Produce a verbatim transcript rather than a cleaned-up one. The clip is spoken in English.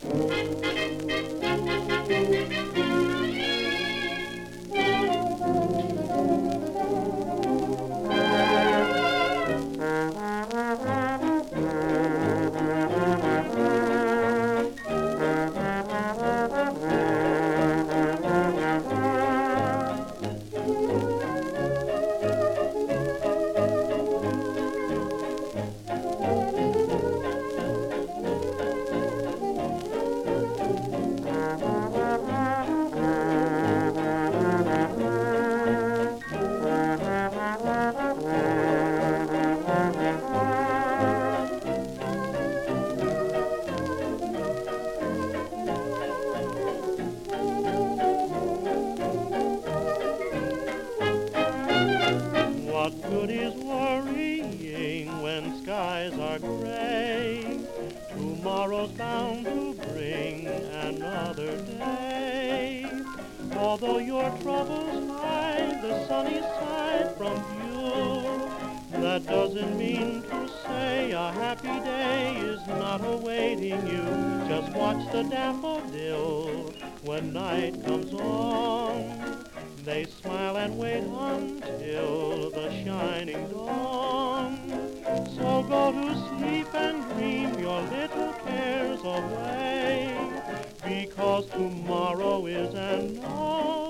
What good is worrying when skies are gray? Tomorrow's bound to bring another day. Although your troubles hide the sunny side from view, that doesn't mean to say a happy day is not awaiting you. Just watch the daffodil when night comes on. They smile and wait until the shining dawn. So go to sleep and dream your little cares away, because tomorrow is another